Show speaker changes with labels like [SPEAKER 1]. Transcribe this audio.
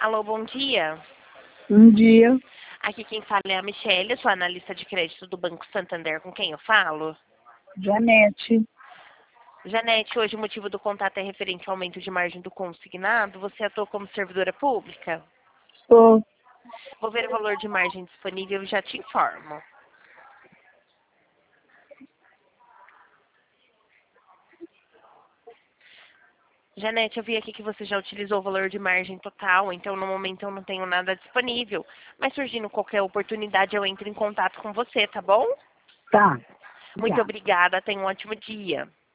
[SPEAKER 1] Alô, bom dia.
[SPEAKER 2] Um dia,
[SPEAKER 1] Aqui quem fala é a Michelle, eu sou analista de crédito do Banco Santander. Com quem eu falo?
[SPEAKER 2] Janete,
[SPEAKER 1] Janete, hoje o motivo do contato é referente ao aumento de margem do consignado. Você atua como servidora pública?
[SPEAKER 2] sou.
[SPEAKER 1] Vou ver o valor de margem disponível e já te informo. Janete, eu vi aqui que você já utilizou o valor de margem total, então no momento eu não tenho nada disponível. Mas surgindo qualquer oportunidade, eu entro em contato com você, tá bom?
[SPEAKER 2] Tá.
[SPEAKER 1] Muito
[SPEAKER 2] Obrigada.
[SPEAKER 1] obrigada, tenha um ótimo dia.